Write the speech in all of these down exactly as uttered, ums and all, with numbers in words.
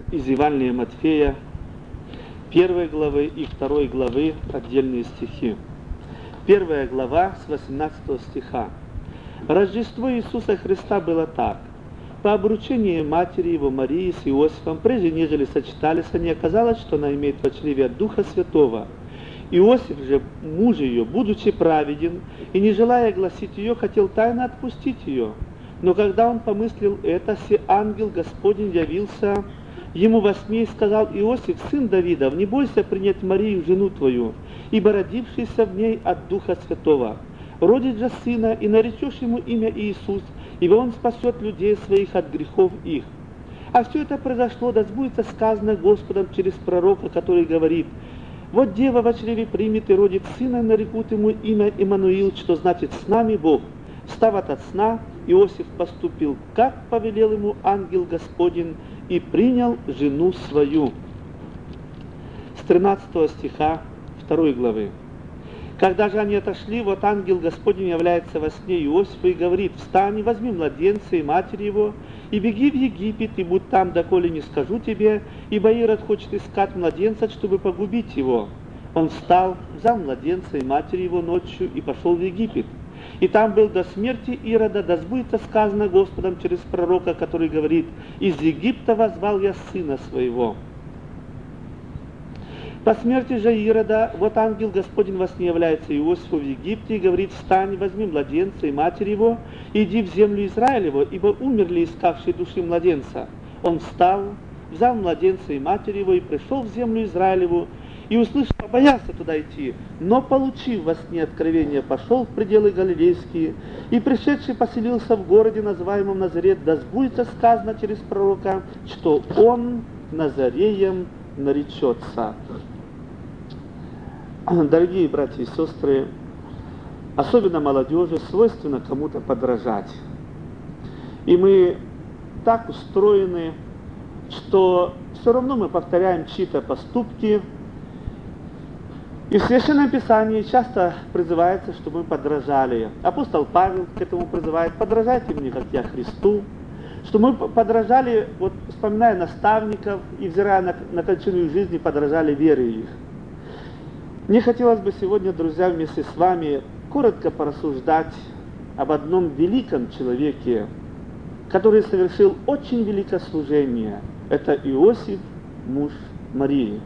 из Евангелия Матфея, первой главы и второй главы отдельные стихи. Первая глава с восемнадцатого стиха. Рождество Иисуса Христа было так. По обручении матери его Марии с Иосифом, прежде нежели сочетались они, оказалось, что она имеет в чреве от Духа Святого. Иосиф же, муж ее, будучи праведен и не желая гласить ее, хотел тайно отпустить ее. Но когда он помыслил это, се ангел Господень явился ему во сне и сказал: Иосиф, сын Давидов, не бойся принять Марию, жену твою, ибо родившийся в ней от Духа Святого. Родит же сына, и наречешь ему имя Иисус, ибо он спасет людей своих от грехов их. А все это произошло, да сбудется сказано Господом через пророка, который говорит: вот дева во чреве примет и родит сына, и нарекут ему имя Иммануил, что значит «с нами Бог». Встав от сна, Иосиф поступил, как повелел ему ангел Господень, и принял жену свою. С тринадцатого стиха второй главы. Когда же они отошли, вот ангел Господень является во сне Иосифу и говорит: встань, возьми младенца и матери его, и беги в Египет, и будь там, доколе не скажу тебе, ибо Ирод хочет искать младенца, чтобы погубить его. Он встал, взял младенца и матери его ночью и пошел в Египет. И там был до смерти Ирода, да сбудется сказано Господом через пророка, который говорит: из Египта воззвал я сына своего. По смерти же Ирода, вот ангел Господень во сне является Иосифу в Египте и говорит: встань, возьми младенца и матери его, и иди в землю Израилеву, ибо умерли искавшие души младенца. Он встал, взял младенца и матери его, и пришел в землю Израилеву, и услышал, боялся туда идти, но, получив во сне откровение, пошел в пределы Галилейские, и пришедший поселился в городе, называемом Назарет, да сбудется сказано через пророка, что он Назареем наречется. Дорогие братья и сестры, особенно молодежи, свойственно кому-то подражать. И мы так устроены, что все равно мы повторяем чьи-то поступки. И в Священном Писании часто призывается, чтобы мы подражали. Апостол Павел к этому призывает: подражайте мне, как я Христу. Что мы подражали, вот вспоминая наставников и взирая на, на кончину их жизни, подражали вере их. Мне хотелось бы сегодня, друзья, вместе с вами коротко порассуждать об одном великом человеке, который совершил очень великое служение. Это Иосиф, муж Марии.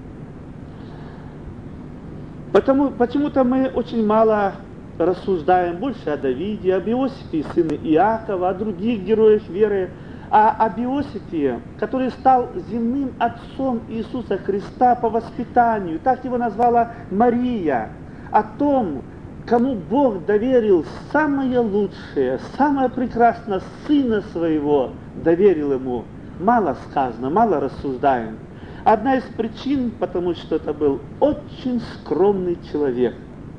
Потому, почему-то мы очень мало рассуждаем больше о Давиде, об Иосифе, сыне Иакова, о других героях веры, а об Иосифе, который стал земным отцом Иисуса Христа по воспитанию, так его назвала Мария, о том, кому Бог доверил самое лучшее, самое прекрасное, сына своего доверил ему. Мало сказано, мало рассуждаем. Одна из причин, потому что это был очень скромный человек.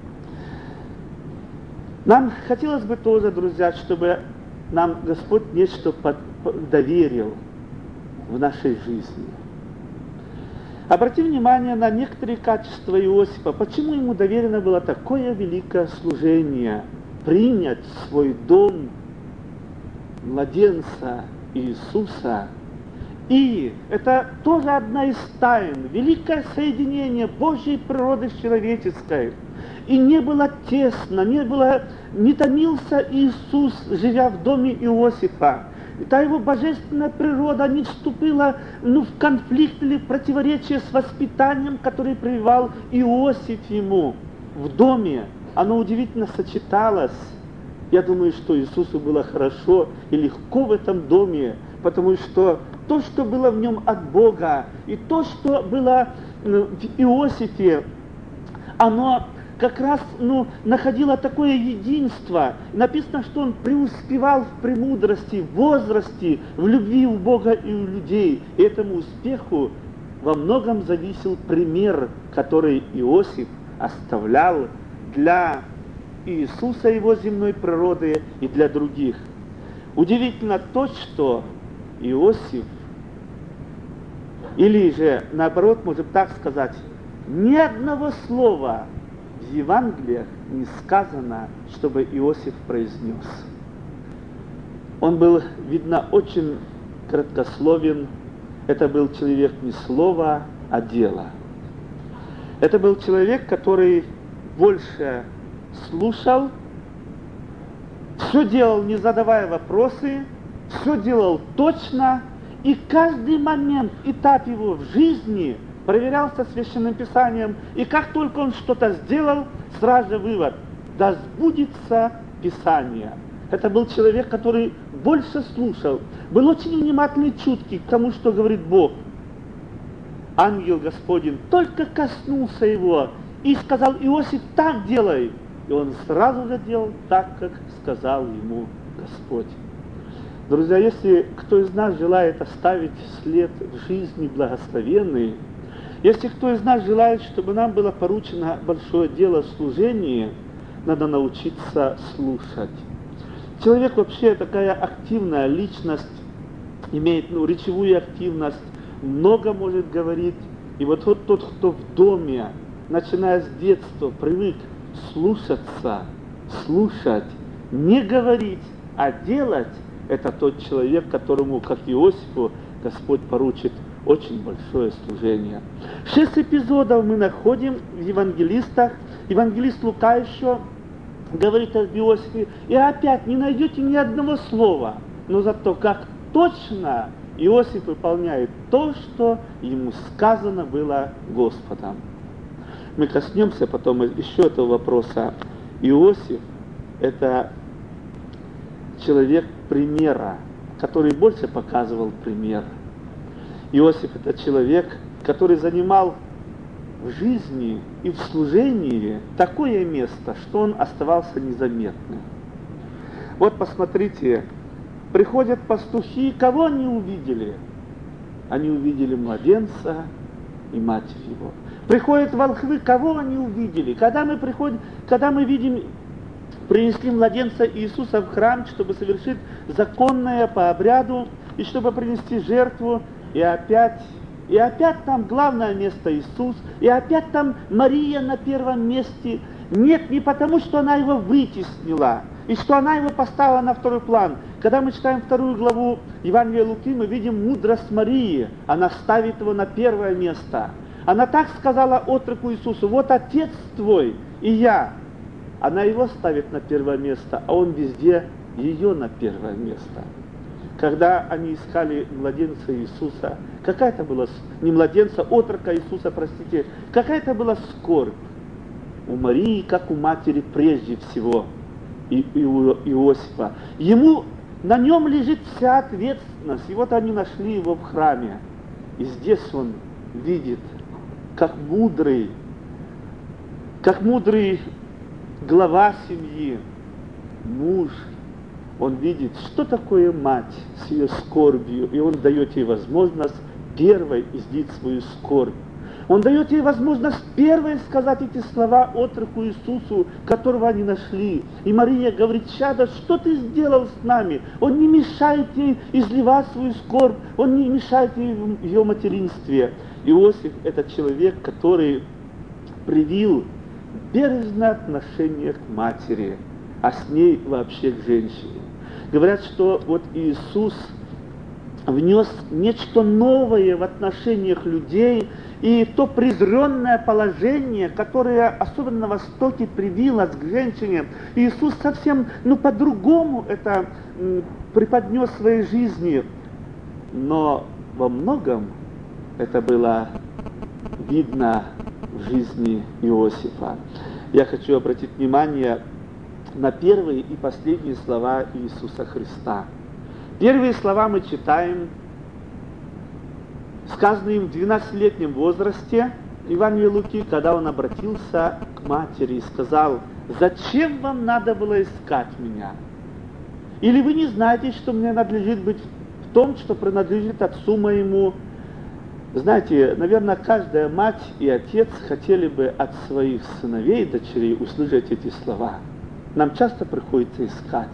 Нам хотелось бы тоже, друзья, чтобы нам Господь нечто под, доверил в нашей жизни. Обратим внимание на некоторые качества Иосифа. Почему ему доверено было такое великое служение? Принять в свой дом младенца Иисуса. И это тоже одна из тайн, великое соединение Божьей природы с человеческой. И не было тесно, не было, не томился Иисус, живя в доме Иосифа. И та его божественная природа не вступила ну, в конфликт или в противоречие с воспитанием, которое прививал Иосиф ему в доме. Оно удивительно сочеталось. Я думаю, что Иисусу было хорошо и легко в этом доме, потому что то, что было в нем от Бога, и то, что было в Иосифе, оно как раз ну, находило такое единство. Написано, что он преуспевал в премудрости, в возрасте, в любви у Бога и у людей. И этому успеху во многом зависел пример, который Иосиф оставлял для Иисуса, его земной природы, и для других. Удивительно то, что Иосиф, или же, наоборот, можем так сказать, ни одного слова в Евангелиях не сказано, чтобы Иосиф произнес. Он был, видно, очень краткословен, это был человек не слова, а дела. Это был человек, который больше слушал, все делал, не задавая вопросы, все делал точно, и каждый момент, этап его в жизни проверялся Священным Писанием, и как только он что-то сделал, сразу же вывод: да сбудется Писание. Это был человек, который больше слушал, был очень внимательный, чуткий к тому, что говорит Бог. Ангел Господень только коснулся его и сказал: Иосиф, так делай. И он сразу же делал так, как сказал ему Господь. Друзья, если кто из нас желает оставить след в жизни благословенный, если кто из нас желает, чтобы нам было поручено большое дело в служении, надо научиться слушать. Человек вообще такая активная личность, имеет ну, речевую активность, много может говорить. И вот тот, тот, кто в доме, начиная с детства, привык слушаться, слушать, не говорить, а делать, это тот человек, которому, как Иосифу, Господь поручит очень большое служение. Шесть эпизодов мы находим в евангелистах. Евангелист Лука еще говорит об Иосифе, и опять не найдете ни одного слова, но зато как точно Иосиф выполняет то, что ему сказано было Господом. Мы коснемся потом еще этого вопроса. Иосиф – это человек примера, который больше показывал пример. Иосиф – это человек, который занимал в жизни и в служении такое место, что он оставался незаметным. Вот посмотрите, приходят пастухи, кого они увидели? Они увидели младенца и матерь его. Приходят волхвы, кого они увидели? Когда мы приходим, когда мы видим, принесли младенца Иисуса в храм, чтобы совершить законное по обряду, и чтобы принести жертву, и опять, и опять там главное место Иисус, и опять там Мария на первом месте. Нет, не потому, что она его вытеснила, и что она его поставила на второй план. Когда мы читаем вторую главу Евангелия Луки, мы видим мудрость Марии. Она ставит его на первое место. Она так сказала отроку Иисусу: вот отец твой и я. Она его ставит на первое место, а он везде ее на первое место. Когда они искали младенца Иисуса, какая-то была, не младенца, отрока Иисуса, простите, какая-то была скорбь у Марии, как у матери прежде всего, и, и у Иосифа. Ему, на нем лежит вся ответственность, и вот они нашли его в храме. И здесь он видит, как мудрый, как мудрый глава семьи, муж, он видит, что такое мать с ее скорбью, и он дает ей возможность первой излить свою скорбь. Он дает ей возможность первой сказать эти слова отроку Иисусу, которого они нашли. И Мария говорит: чадо, что ты сделал с нами? Он не мешает ей изливать свою скорбь, он не мешает ей в ее материнстве. Иосиф – это человек, который привил бережное отношение к матери, а с ней вообще к женщине. Говорят, что вот Иисус внес нечто новое в отношениях людей, и то презренное положение, которое особенно на Востоке привилось к женщине, Иисус совсем, ну, по-другому это м, преподнес в своей жизни. Но во многом это было видно в жизни Иосифа. Я хочу обратить внимание на первые и последние слова Иисуса Христа. Первые слова мы читаем, сказанные им в двенадцатилетнем возрасте, Евангелие Луки, когда он обратился к матери и сказал: «Зачем вам надо было искать меня? Или вы не знаете, что мне надлежит быть в том, что принадлежит отцу моему?» Знаете, наверное, каждая мать и отец хотели бы от своих сыновей и дочерей услышать эти слова. Нам часто приходится искать.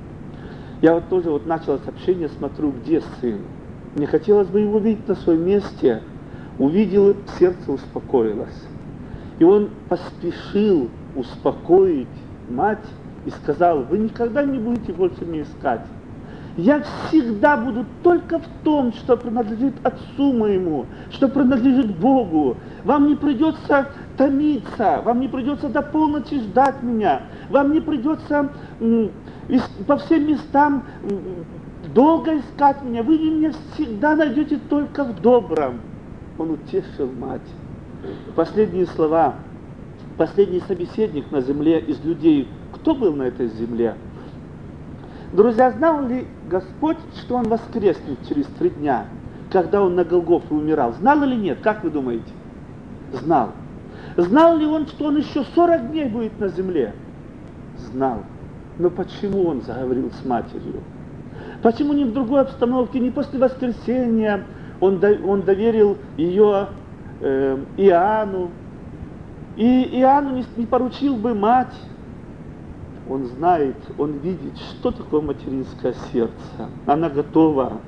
Я вот тоже вот начал сообщение, смотрю, где сын. Мне хотелось бы его видеть на своем месте. Увидел, сердце успокоилось. И он поспешил успокоить мать и сказал: вы никогда не будете больше меня искать. Я всегда буду только в том, что принадлежит Отцу моему, что принадлежит Богу. Вам не придется томиться, вам не придется до полночи ждать меня, вам не придется м, по всем местам м, долго искать меня. Вы меня всегда найдете только в добром. Он утешил мать. Последние слова. Последний собеседник на земле из людей. Кто был на этой земле? Друзья, знал ли Господь, что Он воскреснет через три дня, когда Он на Голгофе умирал? Знал или нет? Как вы думаете? Знал. Знал ли Он, что Он еще сорок дней будет на земле? Знал. Но почему Он заговорил с матерью? Почему не в другой обстановке, не после воскресения Он, до, он доверил ее э, Иоанну? И Иоанну не, не поручил бы мать. Он знает, он видит, что такое материнское сердце. Она готова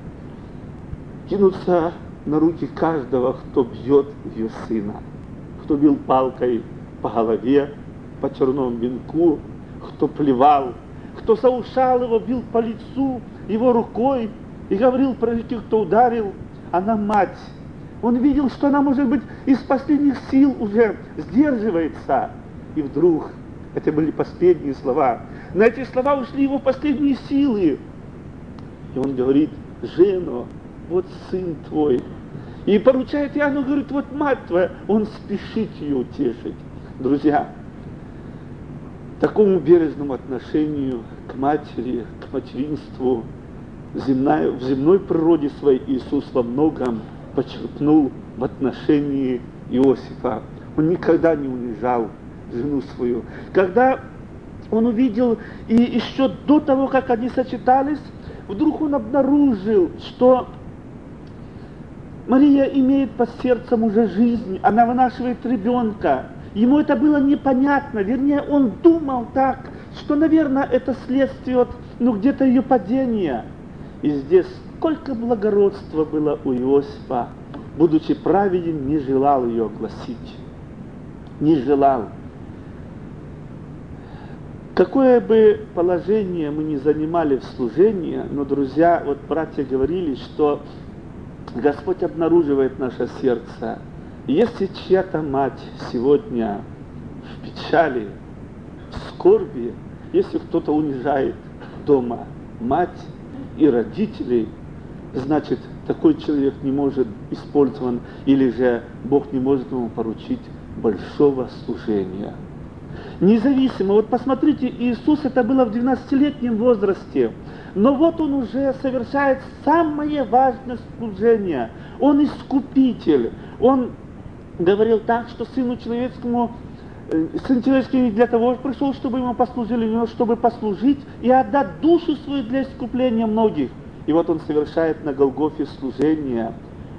кинуться на руки каждого, кто бьет ее сына. Кто бил палкой по голове, по черному венку, кто плевал, кто соушал его, бил по лицу его рукой и говорил про тех, кто ударил. Она мать. Он видел, что она, может быть, из последних сил уже сдерживается. И вдруг, это были последние слова, на эти слова ушли его последние силы. И он говорит: жена, вот сын твой. И поручает Иоанну, говорит: вот мать твоя. Он спешит ее утешить. Друзья, такому бережному отношению к матери, к материнству земная, в земной природе своей Иисус во многом почерпнул в отношении Иосифа. Он никогда не унижал жену свою. Когда он увидел, и еще до того, как они сочетались, вдруг он обнаружил, что Мария имеет под сердцем уже жизнь, она вынашивает ребенка. Ему это было непонятно, вернее, он думал так, что, наверное, это следствие от, ну, где-то ее падения. И здесь сколько благородства было у Иосифа, будучи праведен, не желал ее огласить. Не желал. Какое бы положение мы ни занимали в служении, но, друзья, вот братья говорили, что Господь обнаруживает наше сердце. Если чья-то мать сегодня в печали, в скорби, если кто-то унижает дома мать и родителей, значит, такой человек не может использован, или же Бог не может ему поручить большого служения. Независимо, вот посмотрите, Иисус это было в двенадцатилетнем возрасте, но вот Он уже совершает самое важное служение. Он искупитель. Он говорил так, что Сыну Человеческому, Сын Человеческий не для того пришел, чтобы Ему послужили, но чтобы послужить и отдать душу свою для искупления многих. И вот Он совершает на Голгофе служение,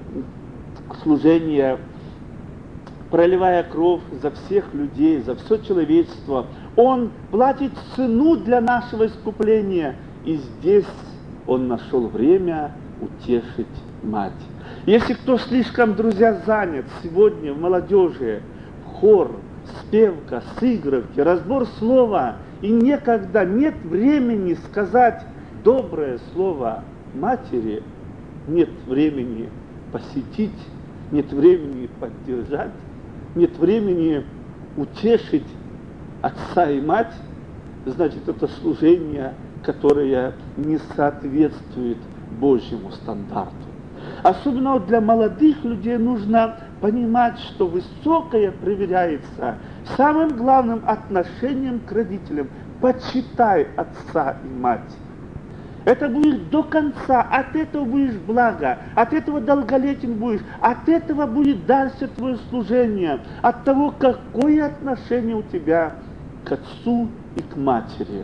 служение, проливая кровь за всех людей, за все человечество. Он платит цену для нашего искупления. И здесь Он нашел время утешить мать. Если кто слишком, друзья, занят сегодня в молодежи, в хор, спевка, сыгровки, разбор слова, и некогда нет времени сказать доброе слово матери, нет времени посетить, нет времени поддержать, нет времени утешить отца и мать, значит, это служение, которое не соответствует Божьему стандарту. Особенно для молодых людей нужно понимать, что высокое проверяется самым главным отношением к родителям. Почитай отца и мать. Это будешь до конца, от этого будешь благо, от этого долголетен будешь, от этого будет дальше твое служение, от того, какое отношение у тебя к отцу и к матери.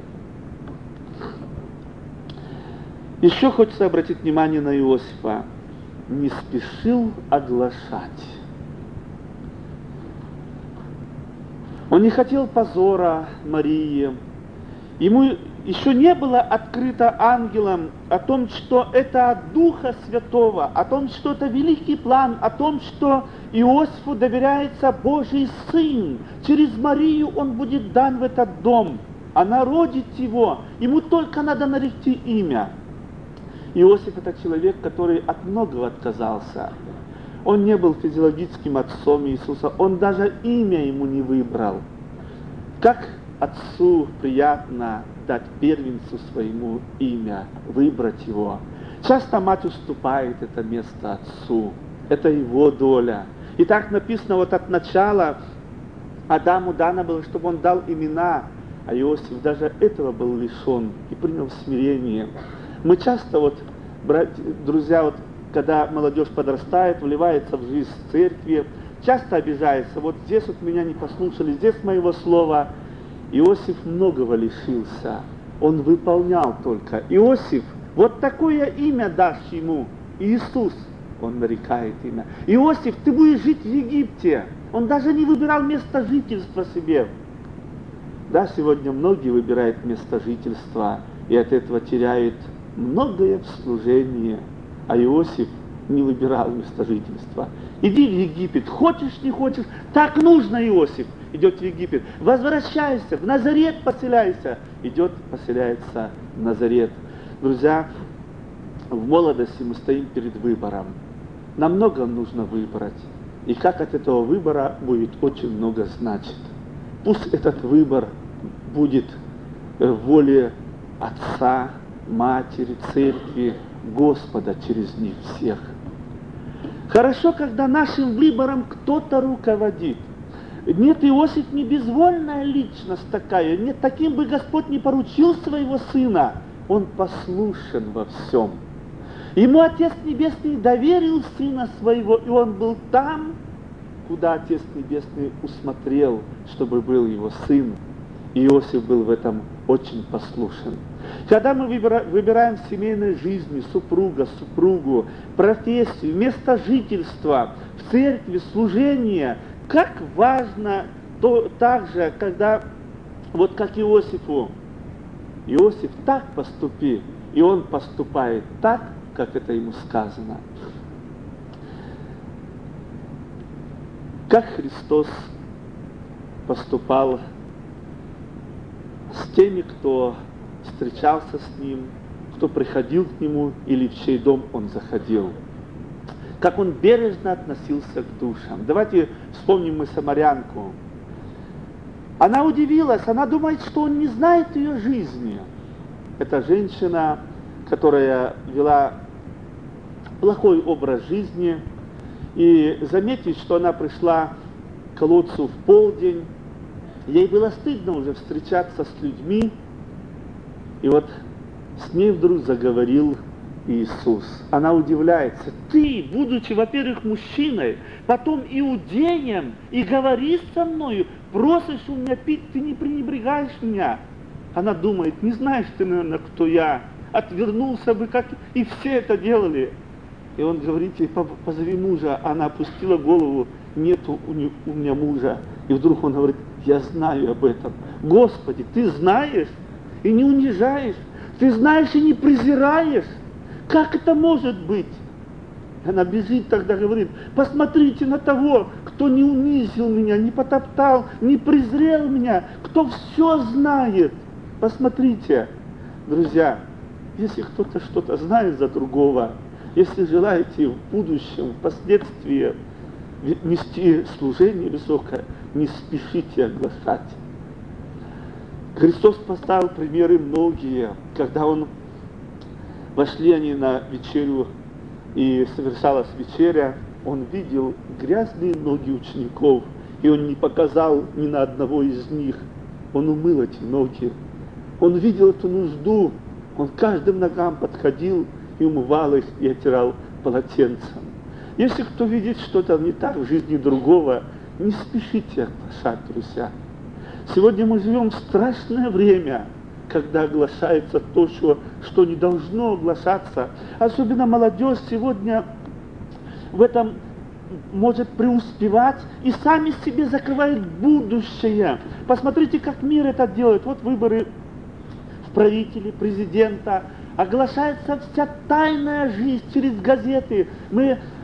Еще хочется обратить внимание на Иосифа. Не спешил оглашать. Он не хотел позора Марии. Ему еще не было открыто ангелам о том, что это от Духа Святого, о том, что это великий план, о том, что Иосифу доверяется Божий Сын. Через Марию он будет дан в этот дом. Она родит его. Ему только надо наректи имя. Иосиф – это человек, который от многого отказался. Он не был физиологическим отцом Иисуса, он даже имя ему не выбрал. Как отцу приятно дать первенцу своему имя, выбрать его. Часто мать уступает это место отцу. Это его доля. И так написано вот от начала Адаму дано было, чтобы он дал имена, а Иосиф даже этого был лишен и принял смирение. Мы часто, вот, братья, друзья, вот, когда молодежь подрастает, вливается в жизнь церкви, часто обижается. Вот здесь вот меня не послушали, здесь моего слова. Иосиф многого лишился. Он выполнял только. Иосиф, вот такое имя дашь ему, Иисус. Он нарекает имя. Иосиф, ты будешь жить в Египте. Он даже не выбирал место жительства себе. Да, сегодня многие выбирают место жительства и от этого теряют многое в служении. А Иосиф не выбирал место жительства. Иди в Египет, хочешь, не хочешь, так нужно, Иосиф. Идет в Египет. Возвращайся, в Назарет поселяйся. Идет, поселяется в Назарет. Друзья, в молодости мы стоим перед выбором. Нам много нужно выбрать. И как от этого выбора будет очень много значит. Пусть этот выбор будет в воле Отца, Матери, Церкви, Господа через них всех. Хорошо, когда нашим выбором кто-то руководит. Нет, Иосиф не безвольная личность такая. Нет, таким бы Господь не поручил своего сына. Он послушен во всем. Ему Отец Небесный доверил Сына Своего, и Он был там, куда Отец Небесный усмотрел, чтобы был Его Сын. И Иосиф был в этом очень послушен. Когда мы выбираем в семейной жизни супруга, супругу, профессию, место жительства, в церкви, служение, как важно то, также, когда, вот как Иосифу, Иосиф, так поступи, и он поступает так, как это ему сказано. Как Христос поступал с теми, кто встречался с Ним, кто приходил к Нему или в чей дом Он заходил. Как Он бережно относился к душам. Давайте вспомним мы самарянку. Она удивилась, она думает, что Он не знает ее жизни. Это женщина, которая вела плохой образ жизни, и заметить, что она пришла к колодцу в полдень, ей было стыдно уже встречаться с людьми, и вот с ней вдруг заговорил Иисус. Она удивляется: ты, будучи, во-первых, мужчиной, потом иудеем, и говоришь со мною, просишь у меня пить, ты не пренебрегаешь меня. Она думает: не знаешь ты, наверное, кто я, отвернулся бы, как и все это делали. И он говорит ей: позови мужа. Она опустила голову: нету у меня мужа. И вдруг он говорит: я знаю об этом. Господи, ты знаешь и не унижаешь, ты знаешь и не презираешь. Как это может быть? Она бежит тогда, говорит: посмотрите на того, кто не унизил меня, не потоптал, не презрел меня, кто все знает. Посмотрите, друзья, если кто-то что-то знает за другого, если желаете в будущем, впоследствии нести служение высокое, не спешите оглашать. Христос поставил примеры многие, когда Он вошли они на вечерю, и совершалась вечеря, Он видел грязные ноги учеников, и Он не показал ни на одного из них. Он умыл эти ноги. Он видел эту нужду, Он к каждым ногам подходил и умывал их, и оттирал полотенцем. Если кто видит что-то не так в жизни другого, не спешите оглашать, друзья. Сегодня мы живем в страшное время, когда оглашается то, что, что не должно оглашаться. Особенно молодежь сегодня в этом может преуспевать и сами себе закрывают будущее. Посмотрите, как мир это делает. Вот выборы в правители, президента. Оглашается вся тайная жизнь через газеты. Мы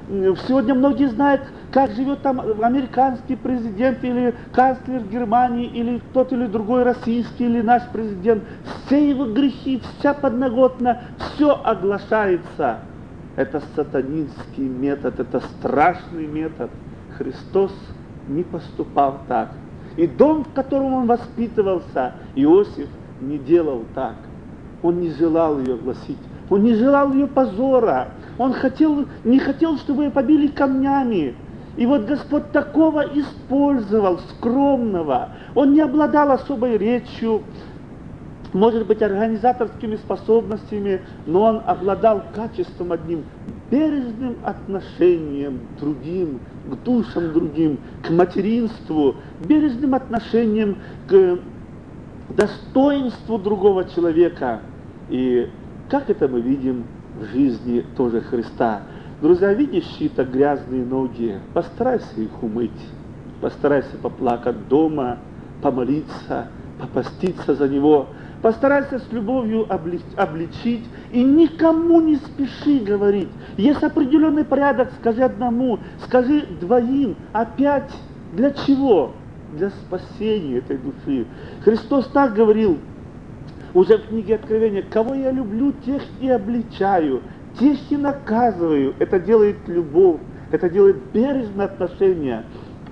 Сегодня многие знают, как живет там американский президент, или канцлер Германии, или тот или другой российский, или наш президент. Все его грехи, вся подноготная, все оглашается. Это сатанинский метод, это страшный метод. Христос не поступал так. И дом, в котором он воспитывался, Иосиф не делал так. Он не желал ее гласить. Он не желал ее позора. Он хотел, не хотел, чтобы ее побили камнями. И вот Господь такого использовал, скромного. Он не обладал особой речью, может быть, организаторскими способностями, но он обладал качеством одним, бережным отношением к другим, к душам другим, к материнству, бережным отношением к достоинству другого человека. И как это мы видим в жизни тоже Христа. Друзья, видишь чьи-то грязные ноги, постарайся их умыть, постарайся поплакать дома, помолиться, попаститься за него, постарайся с любовью обличить и никому не спеши говорить. Есть определенный порядок, скажи одному, скажи двоим, опять для чего? Для спасения этой души. Христос так говорил уже в книге Откровения: кого я люблю, тех и обличаю, тех и наказываю. Это делает любовь, это делает бережное отношение.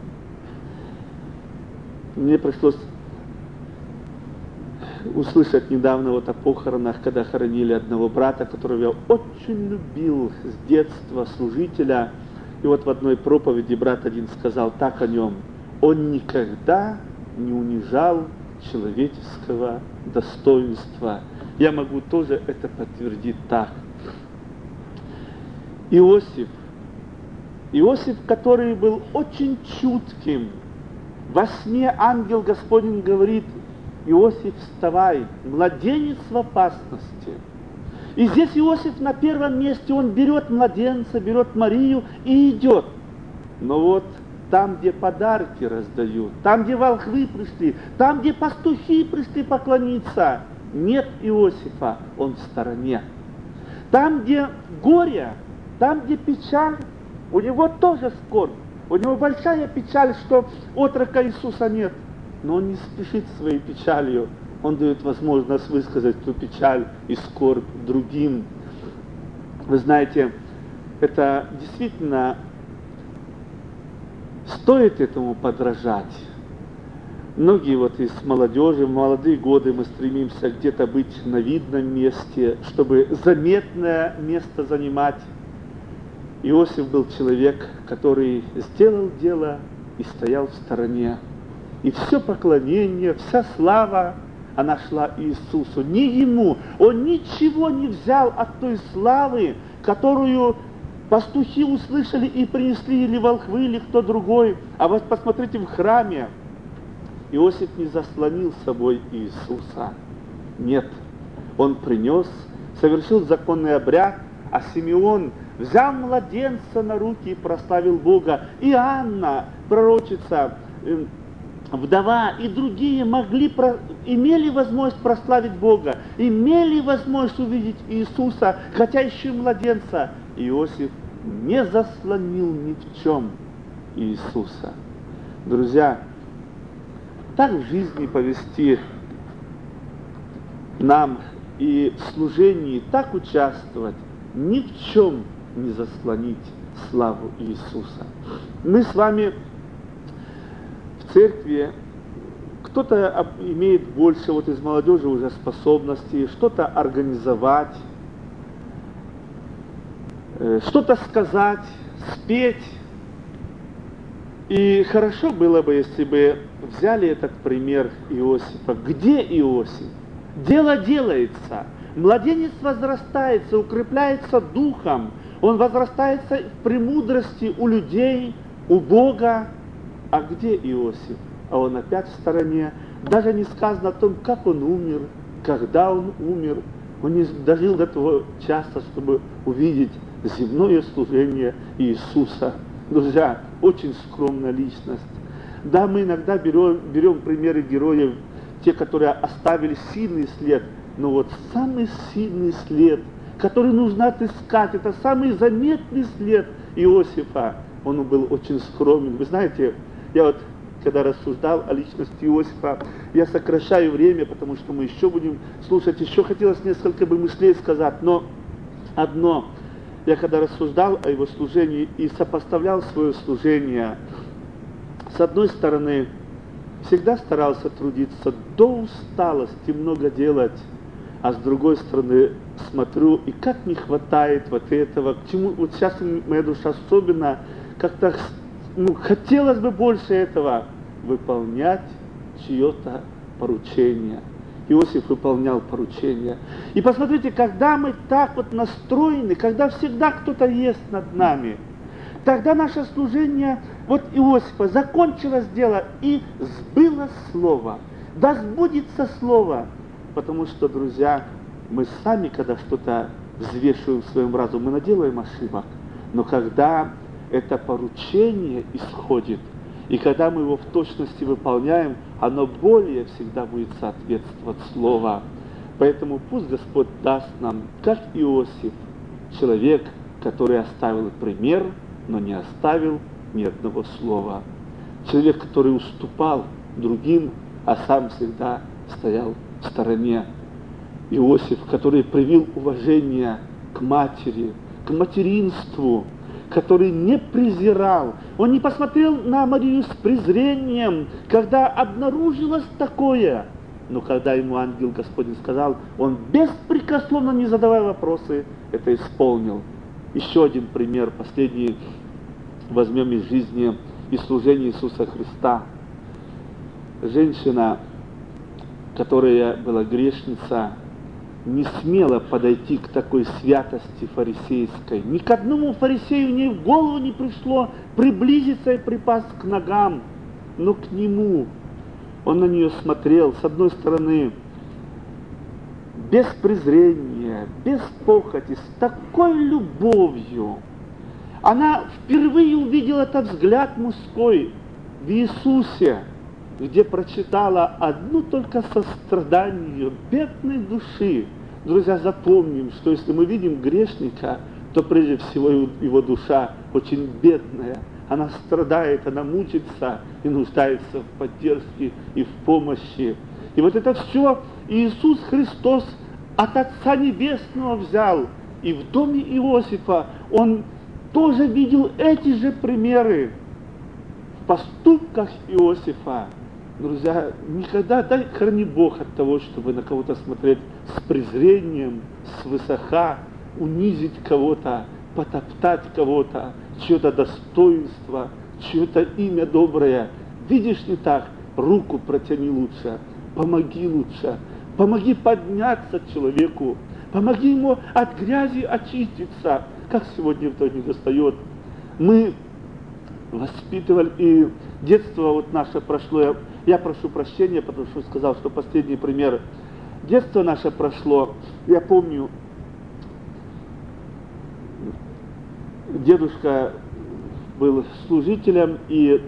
Мне пришлось услышать недавно вот о похоронах, когда хоронили одного брата, которого я очень любил с детства, служителя. И вот в одной проповеди брат один сказал так о нем: он никогда не унижал человеческого достоинства. Я могу тоже это подтвердить так. Иосиф, Иосиф, который был очень чутким, во сне ангел Господень говорит: Иосиф, вставай, младенец в опасности. И здесь Иосиф на первом месте, он берет младенца, берет Марию и идет. Но вот там, где подарки раздают, там, где волхвы пришли, там, где пастухи пришли поклониться, нет Иосифа, он в стороне. Там, где горе, там, где печаль, у него тоже скорбь. У него большая печаль, что отрока Иисуса нет. Но он не спешит своей печалью. Он дает возможность высказать эту печаль и скорбь другим. Вы знаете, это действительно стоит этому подражать. Многие вот из молодежи, в молодые годы мы стремимся где-то быть на видном месте, чтобы заметное место занимать. Иосиф был человек, который сделал дело и стоял в стороне. И все поклонение, вся слава, она шла Иисусу, не ему. Он ничего не взял от той славы, которую пастухи услышали и принесли, или волхвы, или кто другой. А вот посмотрите, в храме Иосиф не заслонил собой Иисуса. Нет, он принес, совершил законный обряд, а Симеон взял младенца на руки и прославил Бога. И Анна, пророчица, вдова, и другие могли, имели возможность прославить Бога, имели возможность увидеть Иисуса, хотя еще и младенца. Иосиф не заслонил ни в чем Иисуса. Друзья, так в жизни повести нам и в служении, так участвовать, ни в чем не заслонить славу Иисуса. Мы с вами в церкви, кто-то имеет больше вот из молодежи уже способностей, что-то организовать, что-то сказать, спеть. И хорошо было бы, если бы взяли этот пример Иосифа. Где Иосиф? Дело делается. Младенец возрастается, укрепляется духом. Он возрастается в премудрости у людей, у Бога. А где Иосиф? А он опять в стороне. Даже не сказано о том, как он умер, когда он умер. Он не дожил до того часа, чтобы увидеть земное служение Иисуса. Друзья, очень скромная личность. Да, мы иногда берем, берем примеры героев, те, которые оставили сильный след. Но вот самый сильный след, который нужно отыскать. Это самый заметный след Иосифа. Он был очень скромен. Вы знаете, я вот, когда рассуждал о личности Иосифа, я сокращаю время, потому что мы еще будем слушать. Еще хотелось несколько бы мыслей сказать, но одно. Я когда рассуждал о его служении и сопоставлял свое служение, с одной стороны, всегда старался трудиться до усталости, много делать, а с другой стороны, смотрю, и как не хватает вот этого, к чему, вот сейчас моя душа особенно, как-то, ну, хотелось бы больше этого, выполнять чье-то поручение. Иосиф выполнял поручения. И посмотрите, когда мы так вот настроены, когда всегда кто-то есть над нами, тогда наше служение, вот Иосифа, закончилось дело и сбылось слово. Да сбудется слово. Потому что, друзья, мы сами, когда что-то взвешиваем в своем разуме, мы наделаем ошибок. Но когда это поручение исходит, и когда мы его в точности выполняем, оно более всегда будет соответствовать Слову. Поэтому пусть Господь даст нам, как Иосиф, человек, который оставил пример, но не оставил ни одного слова. Человек, который уступал другим, а сам всегда стоял в стороне. Иосиф, который проявил уважение к матери, к материнству, который не презирал. Он не посмотрел на Марию с презрением, когда обнаружилось такое. Но когда ему ангел Господень сказал, он беспрекословно, не задавая вопросы, это исполнил. Еще один пример, последний, возьмем из жизни и служения Иисуса Христа. Женщина, которая была грешница, не смела подойти к такой святости фарисейской. Ни к одному фарисею ни в голову не пришло приблизиться и припасть к ногам, но к нему. Он на нее смотрел, с одной стороны, без презрения, без похоти, с такой любовью. Она впервые увидела этот взгляд мужской в Иисусе, где прочитала одну только сострадание бедной души. Друзья, запомним, что если мы видим грешника, то прежде всего его душа очень бедная. Она страдает, она мучится и нуждается в поддержке и в помощи. И вот это все Иисус Христос от Отца Небесного взял. И в доме Иосифа Он тоже видел эти же примеры в поступках Иосифа. Друзья, никогда, дай храни Бог от того, чтобы на кого-то смотреть с презрением, свысока, унизить кого-то, потоптать кого-то, чье-то достоинство, чье-то имя доброе. Видишь не так, руку протяни лучше, помоги лучше, помоги подняться человеку, помоги ему от грязи очиститься, как сегодня это не достает. Мы воспитывали, и детство вот наше прошло, я, я прошу прощения, потому что сказал, что последний пример. Детство наше прошло, я помню, дедушка был служителем, и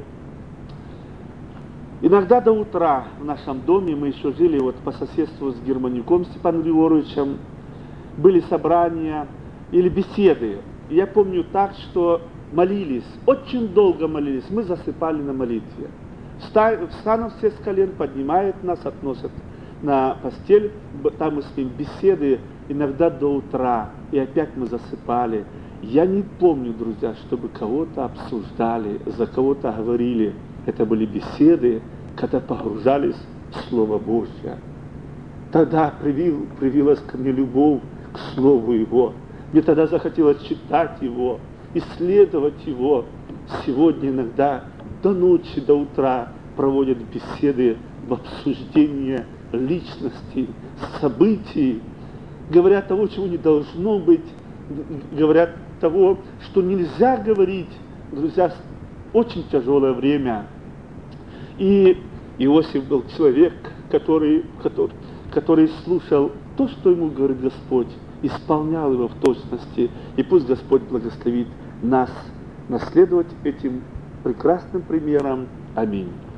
иногда до утра в нашем доме, мы еще жили вот по соседству с Германюком Степаном Григорьевичем, были собрания или беседы. И я помню так, что молились, очень долго молились, мы засыпали на молитве. Встанут все с колен, поднимают нас, относят на постель, там мы с ним беседы, иногда до утра, и опять мы засыпали. Я не помню, друзья, чтобы кого-то обсуждали, за кого-то говорили. Это были беседы, когда погружались в Слово Божье. Тогда привил, привилась ко мне любовь к Слову Его. Мне тогда захотелось читать Его, исследовать Его. Сегодня иногда до ночи, до утра проводят беседы в обсуждении личности, событий, говорят того, чего не должно быть, говорят того, что нельзя говорить. Друзья, очень тяжелое время. И Иосиф был человек, который, который, который слушал то, что ему говорит Господь, исполнял его в точности. И пусть Господь благословит нас наследовать этим прекрасным примером. Аминь.